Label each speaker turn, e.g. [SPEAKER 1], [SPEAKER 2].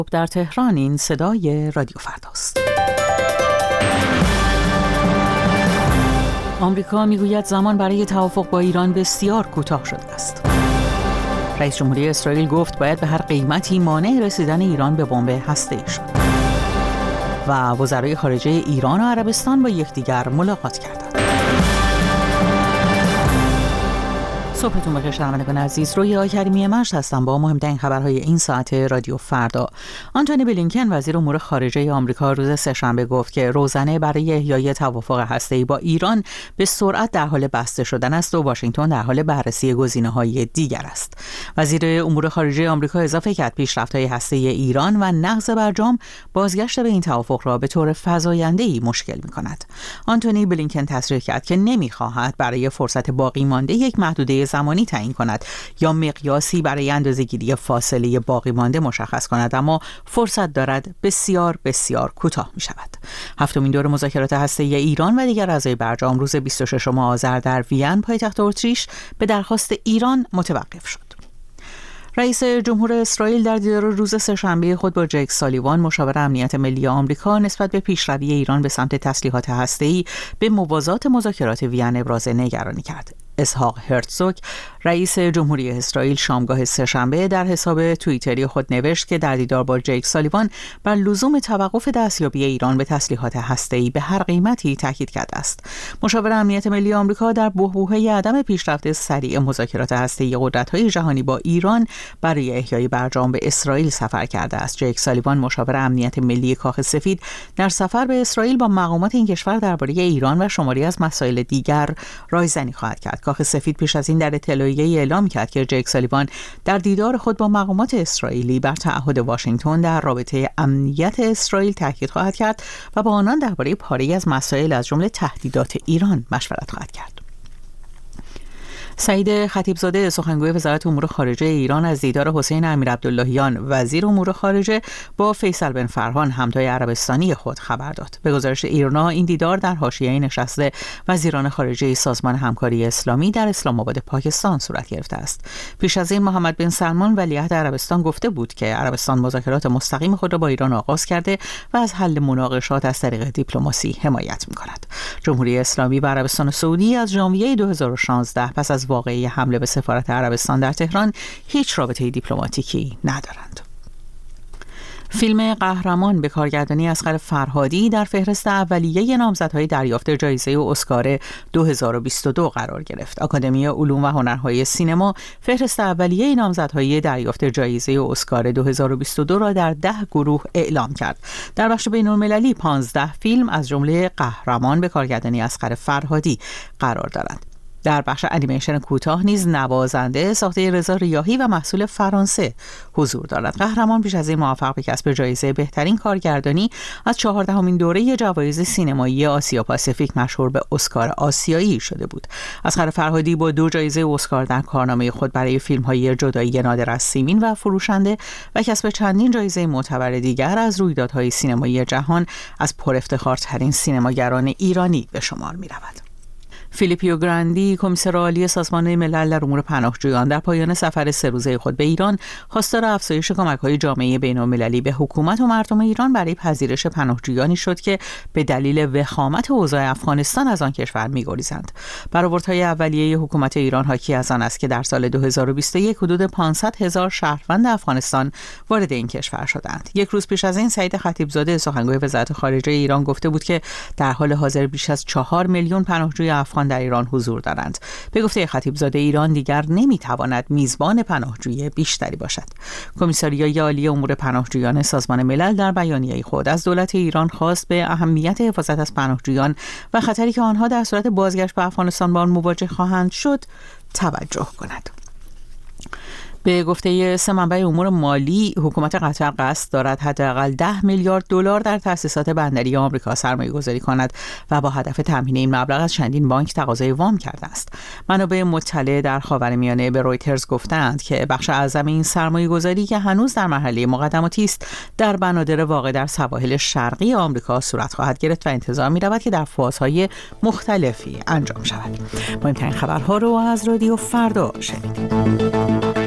[SPEAKER 1] در تهران این صدای رادیو فرداست. آمریکا میگوید زمان برای توافق با ایران بسیار کوتاه شده است. رئیس جمهوری اسرائیل گفت باید به هر قیمتی مانع رسیدن ایران به بمب هسته‌ای شد. و وزرای خارجه ایران و عربستان با یکدیگر ملاقات کردند. صبحتون بخیر شنوندگان عزیز، رویا کریمی مشت هستم با مهمترین خبرهای این ساعت رادیو فردا. آنتونی بلینکن وزیر امور خارجه آمریکا روز سه‌شنبه گفت که روزنه برای احیای توافق هسته‌ای با ایران به سرعت در حال بسته شدن است و واشنگتن در حال بررسی گزینه‌های دیگر است. وزیر امور خارجه آمریکا اضافه کرد پیشرفت‌های هسته‌ای ایران و نقض برجام بازگشت به این توافق را به طور فزاینده‌ای مشکل می‌کند. آنتونی بلینکن تصریح کرد که نمی‌خواهد برای فرصت باقی مانده یک محدوده زمانی تعیین کند یا مقیاسی برای اندازه‌گیری فاصله باقی مانده مشخص کند، اما فرصت دارد بسیار بسیار کوتاه می شود. هفتمین دور مذاکرات هسته‌ای ایران و دیگر اعضای برجام روز 26 آذر در وین پایتخت اتریش به درخواست ایران متوقف شد. رئیس جمهور اسرائیل در دیدار روز سه‌شنبه خود با جیک سالیوان مشاور امنیت ملی آمریکا نسبت به پیشروی ایران به سمت تسلیحات هسته‌ای به موازات مذاکرات وین ابراز نگرانی کرد. اسحاق هرتزوگ رئیس جمهوری اسرائیل شامگاه سه‌شنبه در حساب توییتری خود نوشت که در دیدار با جیک سالیوان بر لزوم توقف دستیابی ایران به تسلیحات هسته‌ای به هر قیمتی تاکید کرده است. مشاور امنیت ملی آمریکا در بحبوحه عدم پیشرفت سریع مذاکرات هسته‌ای قدرت‌های جهانی با ایران برای احیای برجام به اسرائیل سفر کرده است. جیک سالیوان مشاور امنیت ملی کاخ سفید در سفر به اسرائیل با مقامات این کشور درباره ایران و شماری از مسائل دیگر رایزنی خواهد کرد. کاخ سفید پیش از این در اطلاعیه اعلام کرد که جیک سالیوان در دیدار خود با مقامات اسرائیلی بر تعهد واشنگتن در رابطه امنیت اسرائیل تاکید خواهد کرد و با آنان درباره پاره‌ای از مسائل از جمله تهدیدات ایران مشورت خواهد کرد. سعید خطیبزاده سخنگوی وزارت امور خارجه ایران از دیدار حسین امیرعبداللهیان وزیر امور خارجه با فیصل بن فرحان همتای عربستانی خود خبر داد. به گزارش ایرنا این دیدار در حاشیه نشست وزیران خارجه سازمان همکاری اسلامی در اسلام آباد پاکستان صورت گرفته است. پیش از این محمد بن سلمان ولیعهد عربستان گفته بود که عربستان مذاکرات مستقیم خود را با ایران آغاز کرده و از حل مناقشات از طریق دیپلماسی حمایت می‌کند. جمهوری اسلامی و عربستان سعودی از ژانویه 2016 پس از واقعه حمله به سفارت عربستان در تهران هیچ رابطه دیپلماتیکی ندارند. فیلم قهرمان به کارگردانی اصغر فرهادی در فهرست اولیه نامزدهای دریافت جایزه اسکار 2022 قرار گرفت. آکادمی علوم و هنرهای سینما فهرست اولیه نامزدهای دریافت جایزه اسکار 2022 را در 10 گروه اعلام کرد. در بخش بین‌المللی 15 فیلم از جمله قهرمان به کارگردانی اصغر فرهادی قرار دارند. در بخش انیمیشن کوتاه نیز نوازنده ساخته رضا ریاحی و محصول فرانسه حضور دارد. قهرمان پیش از این موفق به کسب جایزه بهترین کارگردانی از 14مین دوره جوایز سینمایی آسیا پاسیفیک مشهور به اسکار آسیایی شده بود. اصغر فرهادی با 2 جایزه اسکار در کارنامه خود برای فیلم‌های جدایی نادر از سیمین و فروشنده و کسب چندین جایزه معتبر دیگر از رویدادهای سینمایی جهان از پرافتخارترین سینماگران ایرانی به شمار می‌رود. فیلیپیو گراندی کمیسر عالی سازمان ملل در امور پناهجویان در پایان سفر 3 روزه خود به ایران خواستار افزایش کمک‌های جامعه بین‌المللی به حکومت و مردم ایران برای پذیرش پناهجویانی شد که به دلیل وخامت اوضاع افغانستان از آن کشور می‌گریزند. برآوردهای اولیه حکومت ایران حاکی از آن است که در سال 2021 حدود 500,000 شهروند افغانستان وارد این کشور شدند. یک روز پیش از این سعید خطیبزاده سخنگوی وزارت خارجه ایران گفته بود که در حال حاضر بیش از 4 میلیون پناهجوی افغان در ایران حضور دارند. به گفته خطیبزاده ایران دیگر نمیتواند میزبان پناهجوی بیشتری باشد. کمیساریای عالی امور پناهجویان سازمان ملل در بیانیه خود از دولت ایران خواست به اهمیت حفاظت از پناهجویان و خطری که آنها در صورت بازگشت به افغانستان با آن مواجه خواهند شد توجه کند. به گفته 3 منبع امور مالی، حکومت قطر قصد دارد حداقل 10 میلیارد دلار در تأسیسات بندری آمریکا سرمایه‌گذاری کند و با هدف تامین این مبلغ از چندین بانک تقاضای وام کرده است. منابع مطلع در خاورمیانه به رویترز گفتند که بخش اعظم این سرمایه‌گذاری که هنوز در مرحله مقدماتی است، در بنادر واقع در سواحل شرقی آمریکا صورت خواهد گرفت و انتظار می‌رود که در فازهای مختلفی انجام شود. مهمترین خبرها رو از رادیو فردا شنیدید.